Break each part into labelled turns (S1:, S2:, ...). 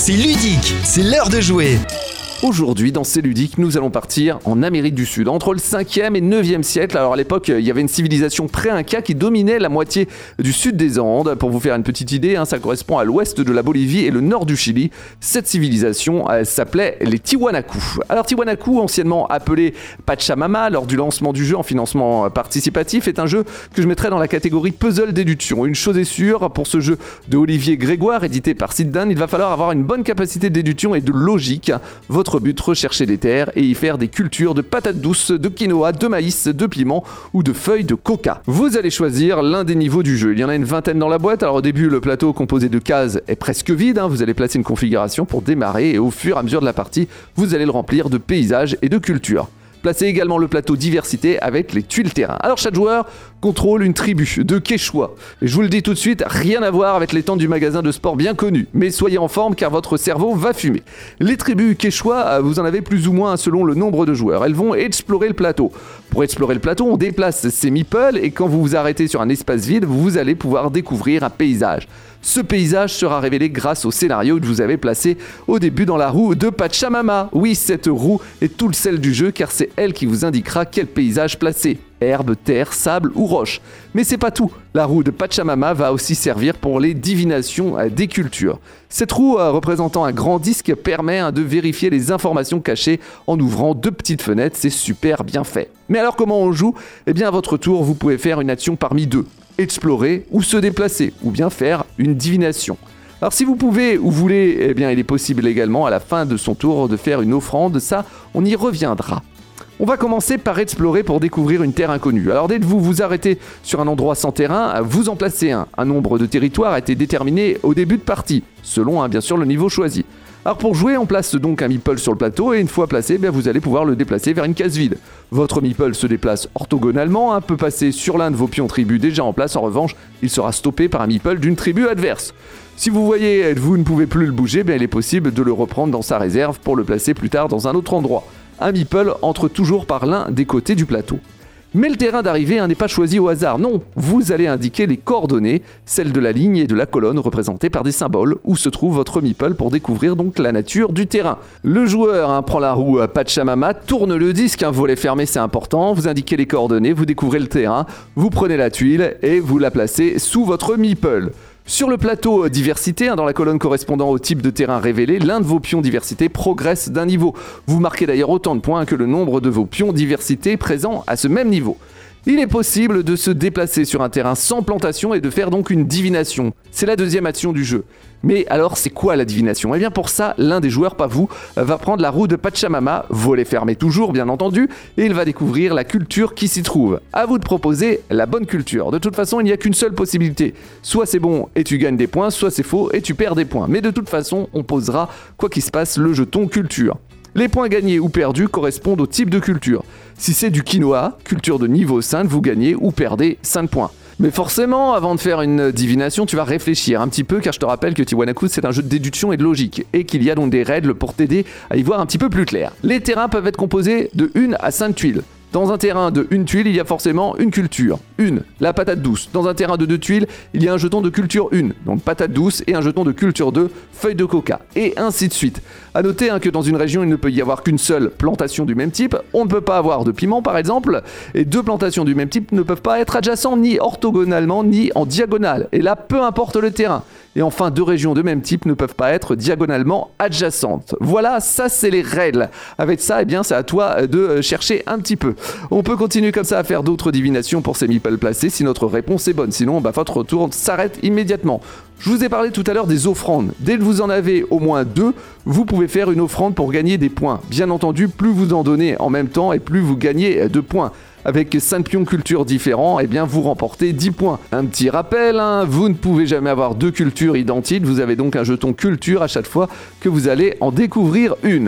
S1: C'est ludique, c'est l'heure de jouer.
S2: Aujourd'hui, dans C'est ludique, nous allons partir en Amérique du Sud, entre le 5e et 9e siècle. Alors à l'époque, il y avait une civilisation pré-inca qui dominait la moitié du sud des Andes. Pour vous faire une petite idée, ça correspond à l'ouest de la Bolivie et le nord du Chili. Cette civilisation s'appelait les Tiwanaku. Alors Tiwanaku, anciennement appelé Pachamama, lors du lancement du jeu en financement participatif, est un jeu que je mettrais dans la catégorie puzzle déduction. Une chose est sûre, pour ce jeu de Olivier Grégoire, édité par Siddan, il va falloir avoir une bonne capacité de déduction et de logique. Votre but, rechercher des terres et y faire des cultures de patates douces, de quinoa, de maïs, de piment ou de feuilles de coca. Vous allez choisir l'un des niveaux du jeu. Il y en a une vingtaine dans la boîte. Alors au début, le plateau composé de cases est presque vide. Vous allez placer une configuration pour démarrer et au fur et à mesure de la partie, vous allez le remplir de paysages et de cultures. Placez également le plateau diversité avec les tuiles terrain. Alors chaque joueur contrôle une tribu de Quechua. Et je vous le dis tout de suite, rien à voir avec les tentes du magasin de sport bien connu. Mais soyez en forme car votre cerveau va fumer. Les tribus Quechua, vous en avez plus ou moins selon le nombre de joueurs. Elles vont explorer le plateau. Pour explorer le plateau, on déplace ces meeples et quand vous vous arrêtez sur un espace vide, vous allez pouvoir découvrir un paysage. Ce paysage sera révélé grâce au scénario que vous avez placé au début dans la roue de Pachamama. Oui, cette roue est tout le sel du jeu car c'est elle qui vous indiquera quel paysage placer. Herbe, terre, sable ou roche. Mais c'est pas tout. La roue de Pachamama va aussi servir pour les divinations des cultures. Cette roue représentant un grand disque permet de vérifier les informations cachées en ouvrant deux petites fenêtres. C'est super bien fait. Mais alors comment on joue ? Eh bien à votre tour, vous pouvez faire une action parmi deux. Explorer ou se déplacer, ou bien faire une divination. Alors si vous pouvez ou voulez, eh bien il est possible également à la fin de son tour de faire une offrande, ça on y reviendra. On va commencer par explorer pour découvrir une terre inconnue. Alors dès que vous vous arrêtez sur un endroit sans terrain, vous en placez un. Un nombre de territoires a été déterminé au début de partie, selon bien sûr le niveau choisi. Alors pour jouer, on place donc un meeple sur le plateau et une fois placé, vous allez pouvoir le déplacer vers une case vide. Votre meeple se déplace orthogonalement, peut passer sur l'un de vos pions tribus déjà en place. En revanche, il sera stoppé par un meeple d'une tribu adverse. Si vous voyez, vous ne pouvez plus le bouger, il est possible de le reprendre dans sa réserve pour le placer plus tard dans un autre endroit. Un meeple entre toujours par l'un des côtés du plateau. Mais le terrain d'arrivée n'est pas choisi au hasard, non, vous allez indiquer les coordonnées, celles de la ligne et de la colonne représentées par des symboles, où se trouve votre meeple pour découvrir donc la nature du terrain. Le joueur prend la roue Pachamama, tourne le disque, volet fermé c'est important, vous indiquez les coordonnées, vous découvrez le terrain, vous prenez la tuile et vous la placez sous votre meeple. Sur le plateau diversité, dans la colonne correspondant au type de terrain révélé, l'un de vos pions diversité progresse d'un niveau. Vous marquez d'ailleurs autant de points que le nombre de vos pions diversité présents à ce même niveau. Il est possible de se déplacer sur un terrain sans plantation et de faire donc une divination. C'est la deuxième action du jeu. Mais alors, c'est quoi la divination ? Eh bien pour ça, l'un des joueurs, pas vous, va prendre la roue de Pachamama, volet fermé toujours bien entendu, et il va découvrir la culture qui s'y trouve. À vous de proposer la bonne culture. De toute façon, il n'y a qu'une seule possibilité. Soit c'est bon et tu gagnes des points, soit c'est faux et tu perds des points. Mais de toute façon, on posera, quoi qu'il se passe, le jeton culture. Les points gagnés ou perdus correspondent au type de culture. Si c'est du quinoa, culture de niveau 5, vous gagnez ou perdez 5 points. Mais forcément, avant de faire une divination, tu vas réfléchir un petit peu car je te rappelle que Tiwanaku c'est un jeu de déduction et de logique et qu'il y a donc des règles pour t'aider à y voir un petit peu plus clair. Les terrains peuvent être composés de 1 à 5 tuiles. Dans un terrain de 1 tuile, il y a forcément une culture. 1, la patate douce. Dans un terrain de 2 tuiles, il y a un jeton de culture 1, donc patate douce, et un jeton de culture 2, feuille de coca, et ainsi de suite. A noter que dans une région, il ne peut y avoir qu'une seule plantation du même type. On ne peut pas avoir de piment, par exemple, et 2 plantations du même type ne peuvent pas être adjacentes ni orthogonalement, ni en diagonale. Et là, peu importe le terrain. Et enfin, 2 régions de même type ne peuvent pas être diagonalement adjacentes. Voilà, ça c'est les règles. Avec ça, c'est à toi de chercher un petit peu. On peut continuer comme ça à faire d'autres divinations pour ces meeples placés si notre réponse est bonne. Sinon, votre tour s'arrête immédiatement. Je vous ai parlé tout à l'heure des offrandes. Dès que vous en avez au moins 2, vous pouvez faire une offrande pour gagner des points. Bien entendu, plus vous en donnez en même temps et plus vous gagnez de points. Avec 5 pions culture différents, vous remportez 10 points. Un petit rappel, vous ne pouvez jamais avoir 2 cultures identiques, vous avez donc un jeton culture à chaque fois que vous allez en découvrir une.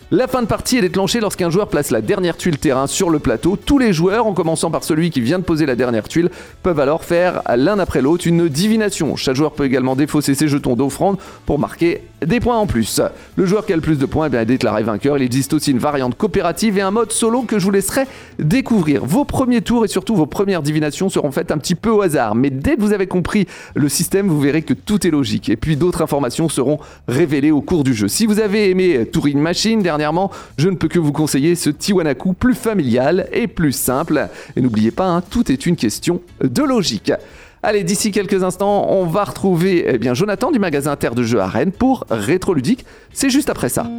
S2: La fin de partie est déclenchée lorsqu'un joueur place la dernière tuile terrain sur le plateau. Tous les joueurs, en commençant par celui qui vient de poser la dernière tuile, peuvent alors faire l'un après l'autre une divination. Chaque joueur peut également défausser ses jetons d'offrande pour marquer des points en plus. Le joueur qui a le plus de points est déclaré vainqueur. Il existe aussi une variante coopérative et un mode solo que je vous laisserai découvrir. Vos premiers tours et surtout vos premières divinations seront faites un petit peu au hasard. Mais dès que vous avez compris le système, vous verrez que tout est logique. Et puis d'autres informations seront révélées au cours du jeu. Si vous avez aimé Turing Machine dernièrement, je ne peux que vous conseiller ce Tiwanaku plus familial et plus simple. Et n'oubliez pas, tout est une question de logique. Allez, d'ici quelques instants, on va retrouver Jonathan du magasin Terre de Jeux à Rennes pour Rétro Ludique. C'est juste après ça.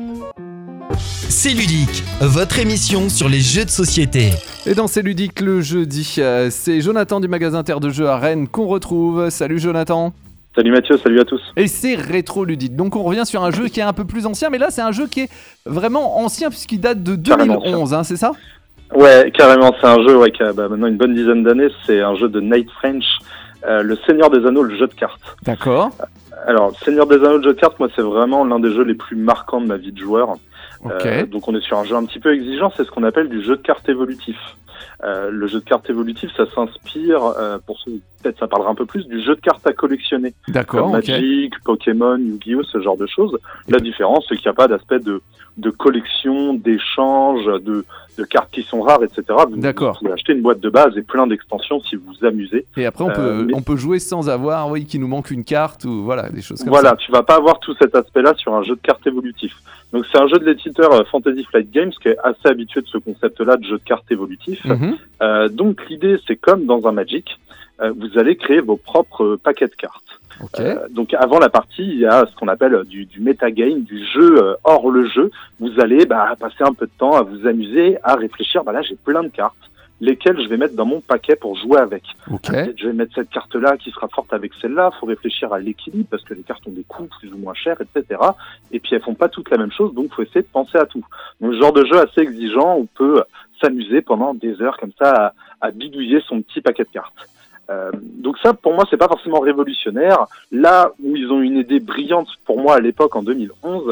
S1: C'est Ludique, votre émission sur les jeux de société.
S2: Et dans C'est Ludique le jeudi, c'est Jonathan du magasin Terre de Jeux à Rennes qu'on retrouve. Salut Jonathan.
S3: Salut Mathieu, salut à tous.
S2: Et c'est Rétro Ludique. Donc on revient sur un jeu qui est un peu plus ancien, mais là c'est un jeu qui est vraiment ancien puisqu'il date de 2011, c'est ça ?
S3: Ouais, carrément, c'est un jeu qui a maintenant une bonne dizaine d'années. C'est un jeu de Knight French, le Seigneur des Anneaux, le jeu de cartes.
S2: D'accord.
S3: Alors, Seigneur des Anneaux, le jeu de cartes, moi c'est vraiment l'un des jeux les plus marquants de ma vie de joueur.
S2: Okay.
S3: Donc on est sur un jeu un petit peu exigeant, c'est ce qu'on appelle du jeu de cartes évolutif. Le jeu de cartes évolutif, ça s'inspire, pour ceux peut-être ça parlera un peu plus, du jeu de cartes à collectionner.
S2: D'accord,
S3: comme Magic, Pokémon, Yu-Gi-Oh, ce genre de choses. La différence, c'est qu'il n'y a pas d'aspect de collection, d'échange, de cartes qui sont rares, etc. Vous pouvez acheter une boîte de base et plein d'extensions si vous vous amusez.
S2: Et après, on peut jouer sans avoir, qu'il nous manque une carte ou voilà, des choses comme ça.
S3: Voilà, tu vas pas avoir tout cet aspect-là sur un jeu de cartes évolutif. Donc c'est un jeu de l'éditeur Fantasy Flight Games qui est assez habitué de ce concept-là de jeu de cartes évolutif. Donc l'idée, c'est comme dans un Magic, vous allez créer vos propres paquets de cartes.
S2: Okay.
S3: Donc avant la partie, il y a ce qu'on appelle du metagame, du jeu hors le jeu. Vous allez passer un peu de temps à vous amuser, à réfléchir. Là, j'ai plein de cartes, lesquelles je vais mettre dans mon paquet pour jouer avec.
S2: Okay.
S3: Peut-être je vais mettre cette carte-là qui sera forte avec celle-là. Il faut réfléchir à l'équilibre parce que les cartes ont des coûts plus ou moins chers, etc. Et puis elles font pas toutes la même chose, donc il faut essayer de penser à tout. Donc ce genre de jeu assez exigeant, on peut s'amuser pendant des heures comme ça à bidouiller son petit paquet de cartes. Donc ça, pour moi, c'est pas forcément révolutionnaire. Là où ils ont une idée brillante pour moi à l'époque, en 2011,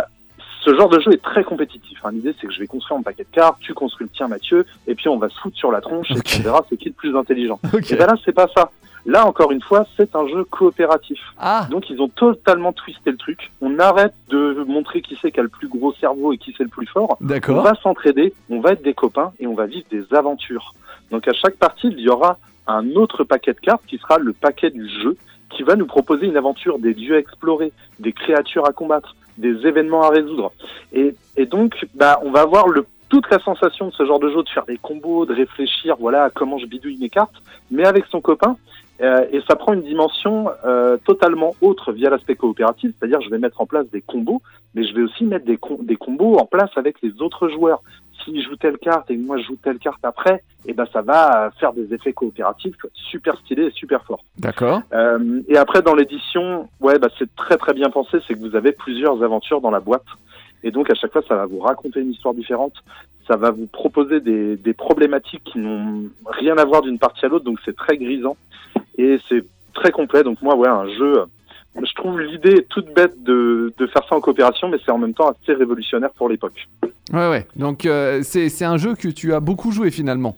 S3: ce genre de jeu est très compétitif. L'idée, c'est que je vais construire mon paquet de cartes, tu construis le tien, Mathieu, et puis on va se foutre sur la tronche et on verra c'est qui le plus intelligent. Et là, c'est pas ça. Là, encore une fois, c'est un jeu coopératif. Donc, ils ont totalement twisté le truc. On arrête de montrer qui c'est qui a le plus gros cerveau et qui c'est le plus fort.
S2: D'accord.
S3: On va s'entraider, on va être des copains et on va vivre des aventures. Donc, à chaque partie, il y aura un autre paquet de cartes qui sera le paquet du jeu, qui va nous proposer une aventure, des lieux à explorer, des créatures à combattre, des événements à résoudre. Et donc, on va avoir toute la sensation de ce genre de jeu, de faire des combos, de réfléchir, à comment je bidouille mes cartes, mais avec son copain. Et ça prend une dimension totalement autre via l'aspect coopératif, c'est-à-dire je vais mettre en place des combos, mais je vais aussi mettre des combos en place avec les autres joueurs. Si je joue telle carte et moi je joue telle carte après, ça va faire des effets coopératifs super stylés et super forts.
S2: D'accord.
S3: Et après dans l'édition, c'est très très bien pensé, c'est que vous avez plusieurs aventures dans la boîte. Et donc à chaque fois ça va vous raconter une histoire différente, ça va vous proposer des problématiques qui n'ont rien à voir d'une partie à l'autre, donc c'est très grisant et c'est très complet. Donc moi un jeu, je trouve l'idée toute bête de faire ça en coopération, mais c'est en même temps assez révolutionnaire pour l'époque.
S2: Ouais. Donc c'est un jeu que tu as beaucoup joué finalement.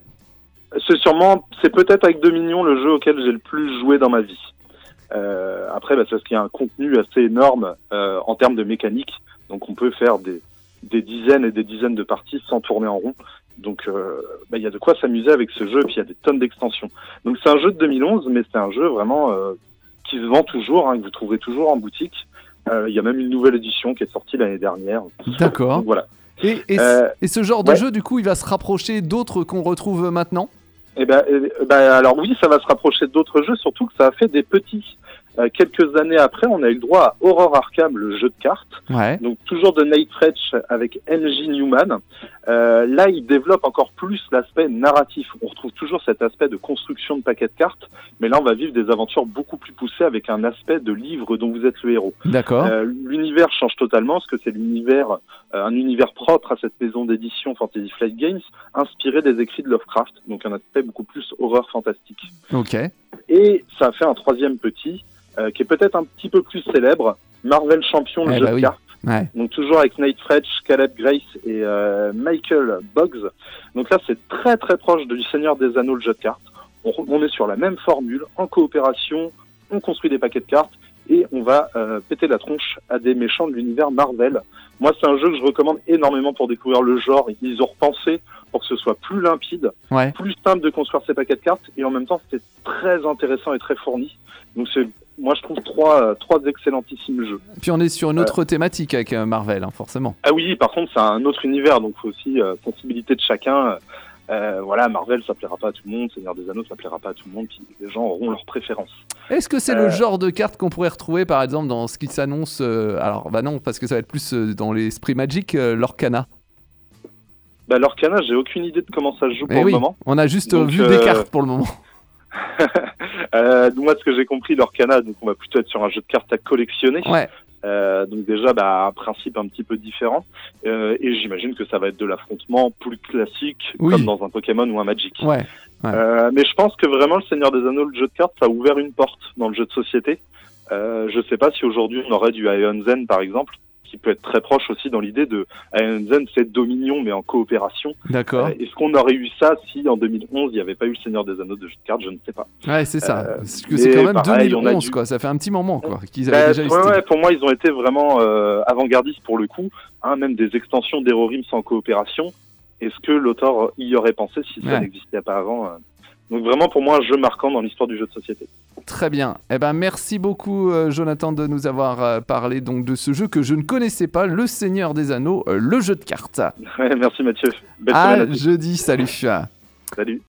S3: C'est peut-être avec Dominion le jeu auquel j'ai le plus joué dans ma vie. Après, c'est parce qu'il y a un contenu assez énorme en termes de mécanique. Donc on peut faire des dizaines et des dizaines de parties sans tourner en rond. Donc il y a de quoi s'amuser avec ce jeu, et puis il y a des tonnes d'extensions. Donc c'est un jeu de 2011, mais c'est un jeu vraiment qui se vend toujours, que vous trouverez toujours en boutique. Il y a même une nouvelle édition qui est sortie l'année dernière.
S2: D'accord.
S3: Donc, voilà.
S2: Et ce genre de jeu, du coup, il va se rapprocher d'autres qu'on retrouve maintenant ?
S3: Alors oui, ça va se rapprocher d'autres jeux, surtout que ça a fait des petits. Quelques années après, on a eu le droit à Horror Arkham, le jeu de cartes.
S2: Ouais.
S3: Donc toujours de Knight French avec N.J. Newman. Là, il développe encore plus l'aspect narratif. On retrouve toujours cet aspect de construction de paquets de cartes, mais là, on va vivre des aventures beaucoup plus poussées avec un aspect de livre dont vous êtes le héros.
S2: D'accord.
S3: L'univers change totalement, parce que c'est un univers propre à cette maison d'édition Fantasy Flight Games, inspiré des écrits de Lovecraft, donc un aspect beaucoup plus horreur fantastique.
S2: Ok.
S3: Et ça a fait un troisième petit, qui est peut-être un petit peu plus célèbre, Marvel Champion, le jeu de cartes.
S2: Ouais.
S3: Donc toujours avec Nate French, Caleb Grace et Michael Boggs. Donc là, c'est très très proche du Seigneur des Anneaux, le jeu de cartes. On est sur la même formule, en coopération, on construit des paquets de cartes et on va péter la tronche à des méchants de l'univers Marvel. Moi, c'est un jeu que je recommande énormément pour découvrir le genre. Ils ont repensé pour que ce soit plus limpide,
S2: Ouais.
S3: plus simple de construire ces paquets de cartes, et en même temps, c'était très intéressant et très fourni. Donc, moi, je trouve trois excellentissimes jeux.
S2: Puis on est sur une autre thématique avec Marvel, hein, forcément.
S3: Ah oui, par contre, c'est un autre univers, donc il faut aussi sensibilité de chacun. Voilà, Marvel, ça plaira pas à tout le monde, Seigneur des Anneaux, ça plaira pas à tout le monde, puis les gens auront leurs préférences.
S2: Est-ce que c'est le genre de carte qu'on pourrait retrouver, par exemple, dans ce qui s'annonce alors, bah non, parce que ça va être plus dans l'esprit Magic, l'Orcana.
S3: Bah, l'Orcana, j'ai aucune idée de comment ça se joue
S2: Eh
S3: pour
S2: oui,
S3: le moment.
S2: on a juste
S3: Donc,
S2: vu des cartes pour le moment.
S3: Moi, ce que j'ai compris, l'Orcana, donc on va plutôt être sur un jeu de cartes à collectionner.
S2: Ouais.
S3: Donc déjà, un principe un petit peu différent. Et j'imagine que ça va être de l'affrontement plus classique,
S2: Oui.
S3: comme dans un Pokémon ou un Magic.
S2: Ouais.
S3: Mais je pense que vraiment, le Seigneur des Anneaux, le jeu de cartes, ça a ouvert une porte dans le jeu de société. Je sais pas si aujourd'hui on aurait du Ion Zen, par exemple, qui peut être très proche aussi dans l'idée de Ion Zen, c'est Dominion, mais en coopération.
S2: D'accord.
S3: Est-ce qu'on aurait eu ça si en 2011 il n'y avait pas eu le Seigneur des Anneaux de jeu de cartes? Je ne sais pas.
S2: Ouais, c'est ça. Parce que c'est quand même
S3: pareil,
S2: 2011, quoi. Ça fait un petit moment, quoi, qu'ils avaient déjà eu ce
S3: ouais, pour moi, ils ont été vraiment avant-gardistes pour le coup. Même des extensions d'Herorim sans coopération. Est-ce que l'auteur y aurait pensé si ça n'existait pas avant Donc vraiment, pour moi, un jeu marquant dans l'histoire du jeu de société.
S2: Très bien. Eh ben, merci beaucoup, Jonathan, de nous avoir parlé donc de ce jeu que je ne connaissais pas, Le Seigneur des Anneaux, le jeu de cartes.
S3: Ouais, merci Mathieu. Belle
S2: À
S3: semaine à tous.
S2: jeudi, salut.
S3: Salut.